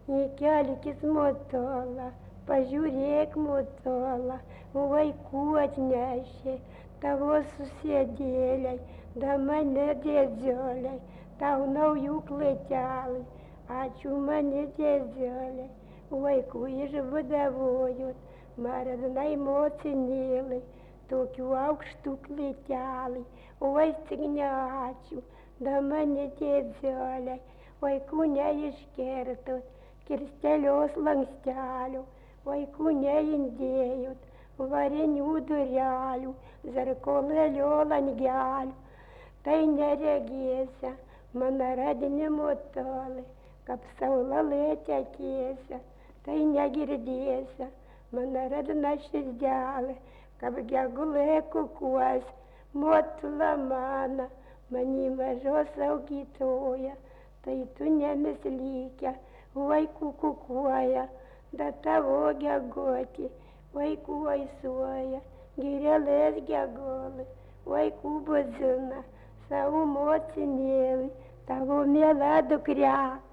į kelkis motola, pažiūrėk motola, vaikų atnešė, tavo susėdėliai, da mane dėdzioliai, tau naujų klaitelai, ačiū mane dėdzioliai, vaikų išvadavojot, maradnai mocinėlai, tokių aukštų klaitelai, oi tik ne ačiū, da mane dėdzioliai, vaikų neiškertot, kirstelios lankstelių, vaikų neindėjot, varinių durelių, zarkolėlio langelių, tai neregėsia, mano radinimo tolai, kaip saulė tekėsia, tai negirdėsia, mano radina širdelė, kaip gegulė kukuos, motula mana, mani mažos augytoja, tai tu nemislykia, vaikų kukuoja, da tavo gegoti, vaikų aisuoja, girėlės gegolai, vaikų buzina, savo mocinėlį, tavo mėla dukria.